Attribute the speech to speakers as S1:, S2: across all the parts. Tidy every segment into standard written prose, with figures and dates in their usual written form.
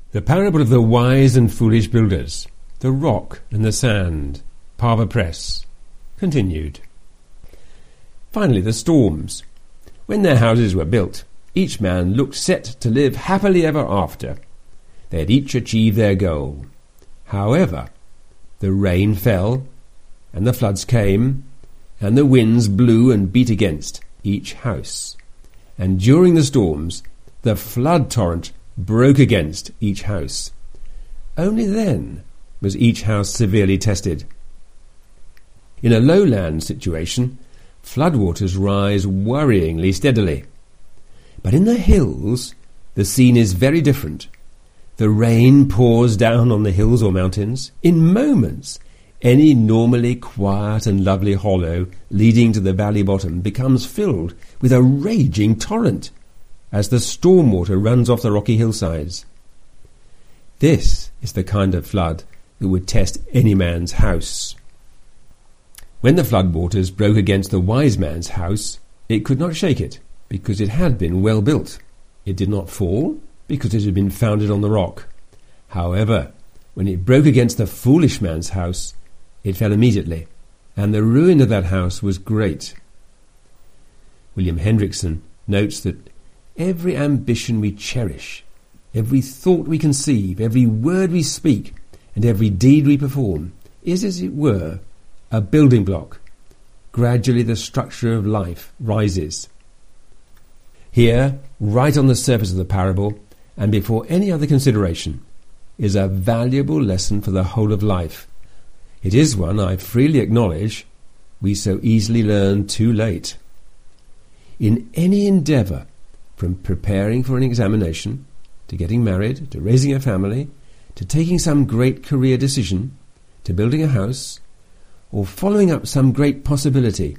S1: The Parable of the Wise and Foolish Builders, the Rock and the Sand, Pava Press, continued. Finally, the storms. When their houses were built, each man looked set to live happily ever after. They had each achieved their goal. However, the rain fell, and the floods came, and the winds blew and beat against each house. And during the storms, the flood torrent broke against each house. Only then was each house severely tested. In a lowland situation, floodwaters rise worryingly steadily. But in the hills, the scene is very different. The rain pours down on the hills or mountains. In moments, any normally quiet and lovely hollow leading to the valley bottom becomes filled with a raging torrent as the storm water runs off the rocky hillsides. This is the kind of flood that would test any man's house. When the flood waters broke against the wise man's house, it could not shake it, because it had been well built. It did not fall, because it had been founded on the rock. However, when it broke against the foolish man's house, it fell immediately, and the ruin of that house was great. William Hendrickson notes that every ambition we cherish, every thought we conceive, every word we speak, and every deed we perform is, as it were, a building block. Gradually the structure of life rises. Here, right on the surface of the parable, and before any other consideration, is a valuable lesson for the whole of life. It is one, I freely acknowledge, we so easily learn too late. In any endeavour, from preparing for an examination, to getting married, to raising a family, to taking some great career decision, to building a house, or following up some great possibility,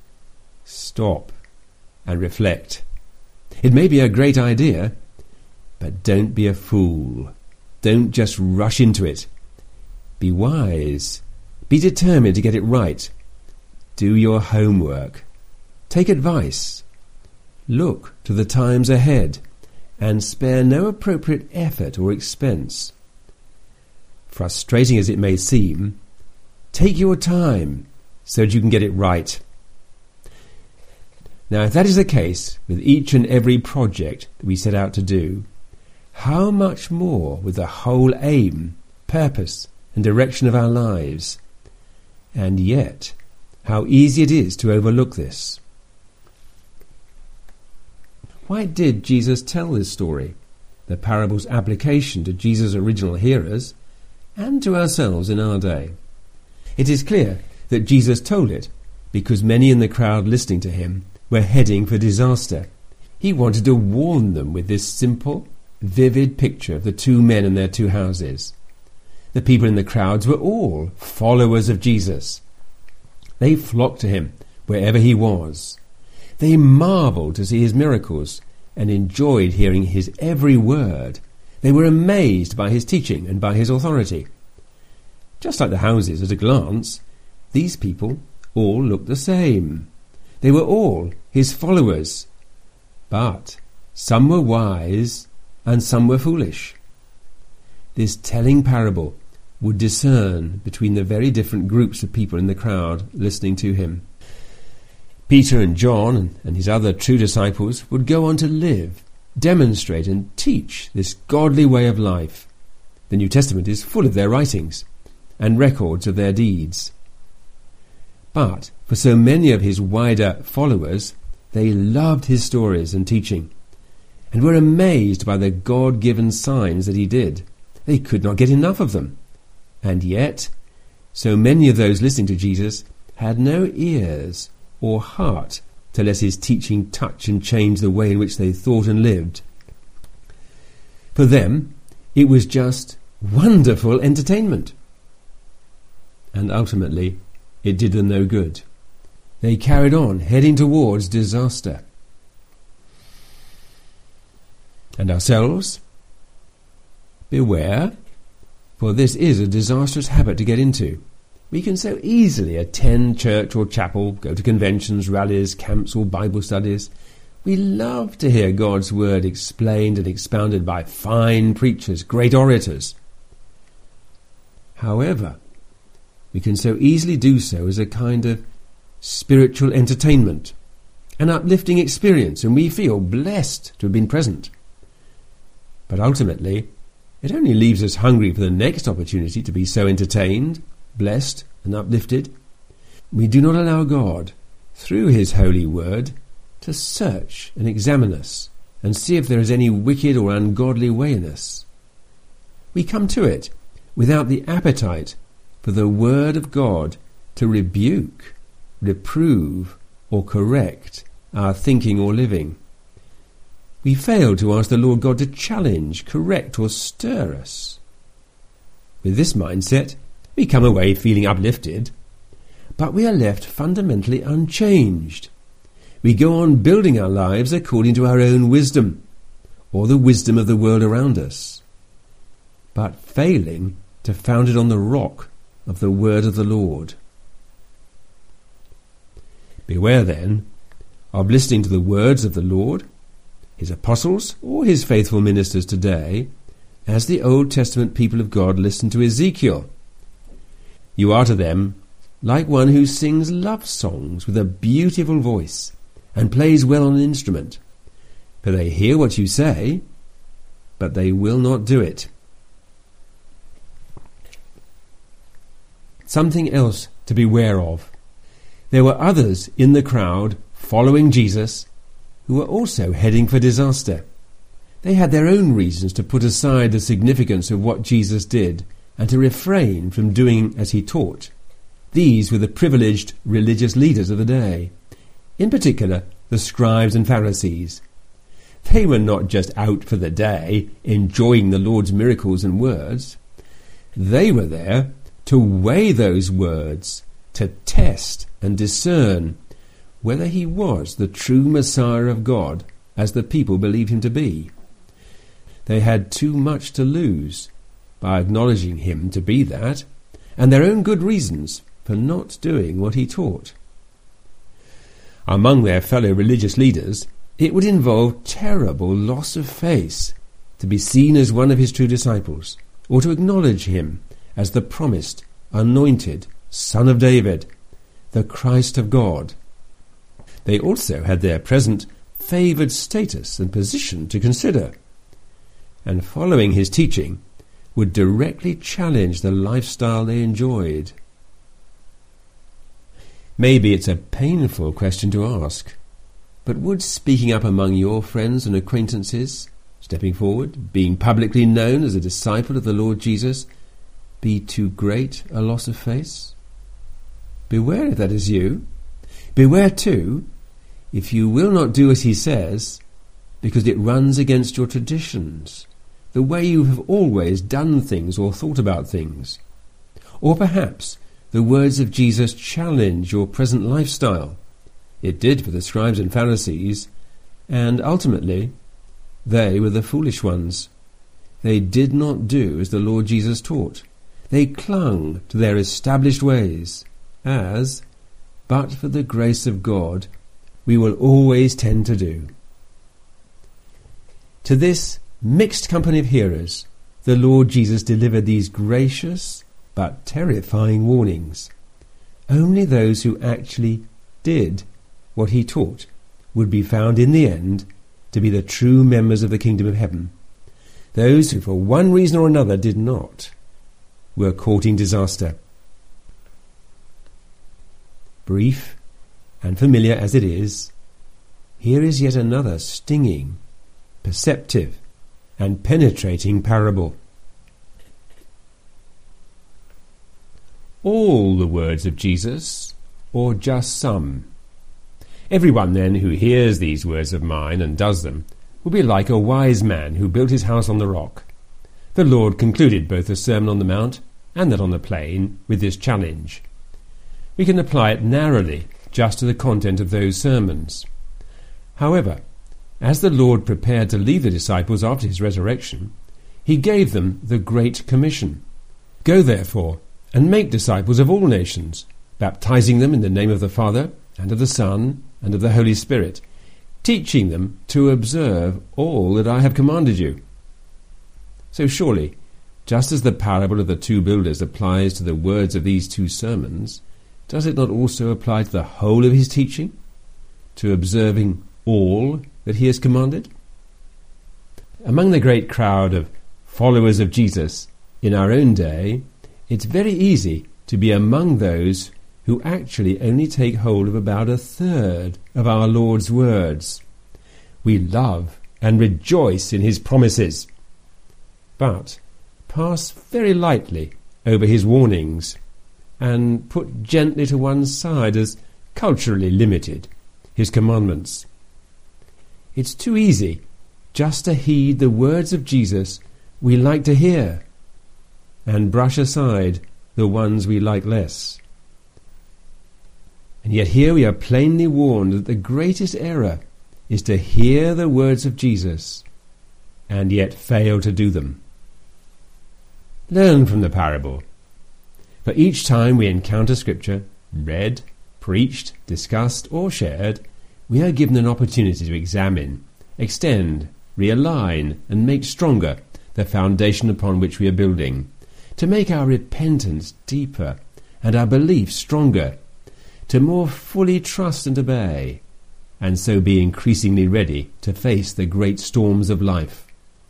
S1: stop and reflect. It may be a great idea, but don't be a fool. Don't just rush into it. Be wise. Be determined to get it right. Do your homework. Take advice. Look to the times ahead and spare no appropriate effort or expense. Frustrating as it may seem, take your time so that you can get it right. Now, if that is the case with each and every project that we set out to do, how much more with the whole aim, purpose, and direction of our lives? And yet, how easy it is to overlook this. Why did Jesus tell this story, the parable's application to Jesus' original hearers, and to ourselves in our day? It is clear that Jesus told it because many in the crowd listening to him were heading for disaster. He wanted to warn them with this simple, vivid picture of the two men and their two houses. The people in the crowds were all followers of Jesus. They flocked to him wherever he was. They marvelled to see his miracles and enjoyed hearing his every word. They were amazed by his teaching and by his authority. Just like the houses at a glance, these people all looked the same. They were all his followers. But some were wise and some were foolish. This telling parable would discern between the very different groups of people in the crowd listening to him. Peter and John and his other true disciples would go on to live, demonstrate and teach this godly way of life. The New Testament is full of their writings and records of their deeds. But for so many of his wider followers, they loved his stories and teaching, and were amazed by the God-given signs that he did. They could not get enough of them. And yet, so many of those listening to Jesus had no ears or heart to let his teaching touch and change the way in which they thought and lived. For them, it was just wonderful entertainment. And ultimately, it did them no good. They carried on, heading towards disaster. And ourselves? Beware, for this is a disastrous habit to get into. We can so easily attend church or chapel, go to conventions, rallies, camps or Bible studies, We love to hear God's word explained and expounded by fine preachers, great orators. However, we can so easily do so as a kind of spiritual entertainment, an uplifting experience, and we feel blessed to have been present. But ultimately, it only leaves us hungry for the next opportunity to be so entertained, blessed, and uplifted. We do not allow God, through his holy word, to search and examine us and see if there is any wicked or ungodly way in us. We come to it without the appetite for the word of God to rebuke, reprove, or correct our thinking or living. We fail to ask the Lord God to challenge, correct, or stir us. With this mindset, we come away feeling uplifted, but we are left fundamentally unchanged. We go on building our lives according to our own wisdom, or the wisdom of the world around us, but failing to found it on the rock of the word of the Lord. Beware, then, of listening to the words of the Lord, his apostles, or his faithful ministers today, as the Old Testament people of God listened to Ezekiel. You are to them like one who sings love songs with a beautiful voice and plays well on an instrument. For they hear what you say, but they will not do it. Something else to beware of. There were others in the crowd following Jesus who were also heading for disaster. They had their own reasons to put aside the significance of what Jesus did and to refrain from doing as he taught. These were the privileged religious leaders of the day, in particular the scribes and Pharisees. They were not just out for the day, enjoying the Lord's miracles and words. They were there to weigh those words, to test and discern whether he was the true Messiah of God, as the people believed him to be. They had too much to lose by acknowledging him to be that, and their own good reasons for not doing what he taught. Among their fellow religious leaders, it would involve terrible loss of face to be seen as one of his true disciples, or to acknowledge him as the promised, anointed Son of David, the Christ of God. They also had their present favoured status and position to consider, and following his teaching would directly challenge the lifestyle they enjoyed. Maybe it's a painful question to ask, but would speaking up among your friends and acquaintances, stepping forward, being publicly known as a disciple of the Lord Jesus, be too great a loss of face? Beware if that is you. Beware too if you will not do as he says, because it runs against your traditions, the way you have always done things or thought about things. Or perhaps the words of Jesus challenge your present lifestyle. It did for the scribes and Pharisees, and ultimately they were the foolish ones. They did not do as the Lord Jesus taught. They clung to their established ways, as, but for the grace of God, we will always tend to do. To this mixed company of hearers, the Lord Jesus delivered these gracious but terrifying warnings. Only those who actually did what he taught would be found in the end to be the true members of the kingdom of heaven. Those who for one reason or another did not were courting disaster. Brief and familiar as it is, here is yet another stinging, perceptive, and penetrating parable. All the words of Jesus, or just some? Everyone then who hears these words of mine and does them will be like a wise man who built his house on the rock. The Lord concluded both the Sermon on the Mount and that on the plain with this challenge. We can apply it narrowly just to the content of those sermons. However, as the Lord prepared to leave the disciples after his resurrection, he gave them the Great Commission. Go therefore and make disciples of all nations, baptizing them in the name of the Father, and of the Son, and of the Holy Spirit, teaching them to observe all that I have commanded you. So surely, just as the parable of the two builders applies to the words of these two sermons, does it not also apply to the whole of his teaching, to observing all that he has commanded? Among the great crowd of followers of Jesus in our own day, it's very easy to be among those who actually only take hold of about a third of our Lord's words. We love and rejoice in his promises, but pass very lightly over his warnings and put gently to one side as culturally limited his commandments. It's too easy just to heed the words of Jesus we like to hear and brush aside the ones we like less. And yet here we are plainly warned that the greatest error is to hear the words of Jesus and yet fail to do them. Learn from the parable. For each time we encounter Scripture, read, preached, discussed or shared, we are given an opportunity to examine, extend, realign and make stronger the foundation upon which we are building, to make our repentance deeper and our belief stronger, to more fully trust and obey, and so be increasingly ready to face the great storms of life.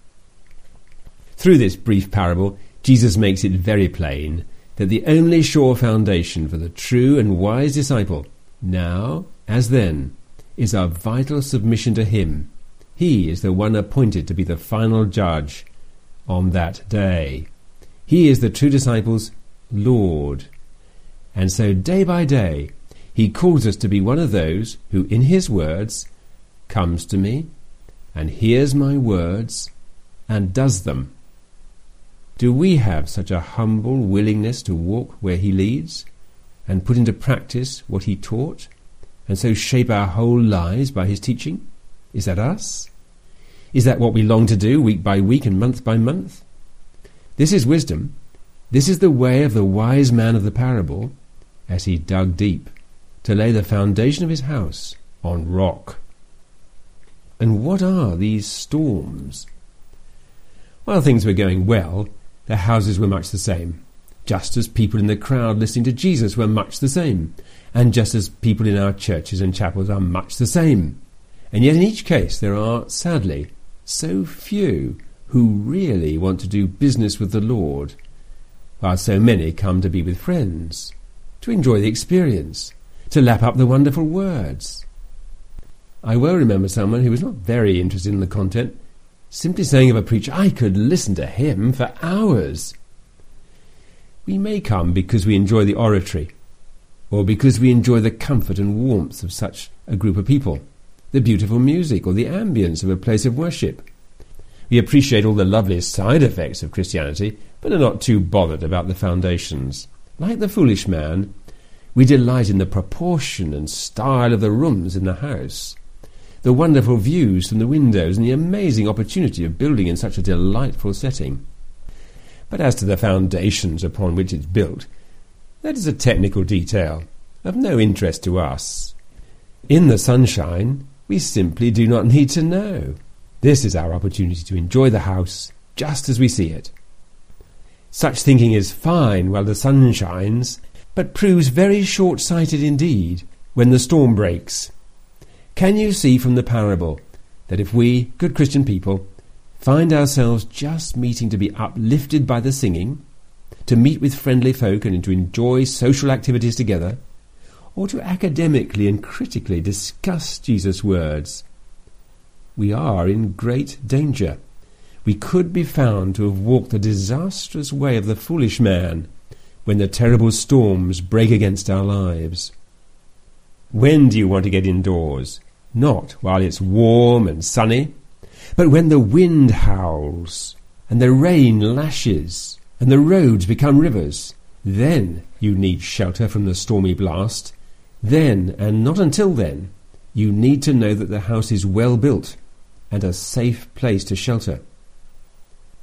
S1: Through this brief parable, Jesus makes it very plain that the only sure foundation for the true and wise disciple, now as then, is our vital submission to him. He is the one appointed to be the final judge on that day. He is the true disciple's Lord. And so day by day, he calls us to be one of those who, in his words, comes to me and hears my words and does them. Do we have such a humble willingness to walk where he leads and put into practice what he taught, and so shape our whole lives by his teaching? Is that us? Is that what we long to do week by week and month by month? This is wisdom. This is the way of the wise man of the parable as he dug deep to lay the foundation of his house on rock. And what are these storms? While things were going well, their houses were much the same, just as people in the crowd listening to Jesus were much the same, and just as people in our churches and chapels are much the same. And yet in each case there are, sadly, so few who really want to do business with the Lord, while so many come to be with friends, to enjoy the experience, to lap up the wonderful words. I well remember someone who was not very interested in the content, simply saying of a preacher, "I could listen to him for hours." We may come because we enjoy the oratory, or because we enjoy the comfort and warmth of such a group of people, the beautiful music or the ambience of a place of worship. We appreciate all the lovely side effects of Christianity, but are not too bothered about the foundations. Like the foolish man, we delight in the proportion and style of the rooms in the house, the wonderful views from the windows, and the amazing opportunity of building in such a delightful setting. But as to the foundations upon which it's built, that is a technical detail of no interest to us. In the sunshine, we simply do not need to know. This is our opportunity to enjoy the house just as we see it. Such thinking is fine while the sun shines, but proves very short-sighted indeed when the storm breaks. Can you see from the parable that if we, good Christian people, find ourselves just meeting to be uplifted by the singing, to meet with friendly folk and to enjoy social activities together, or to academically and critically discuss Jesus' words, we are in great danger. We could be found to have walked the disastrous way of the foolish man when the terrible storms break against our lives. When do you want to get indoors? Not while it's warm and sunny, but when the wind howls and the rain lashes and the roads become rivers. Then you need shelter from the stormy blast. Then, and not until then, you need to know that the house is well built and a safe place to shelter.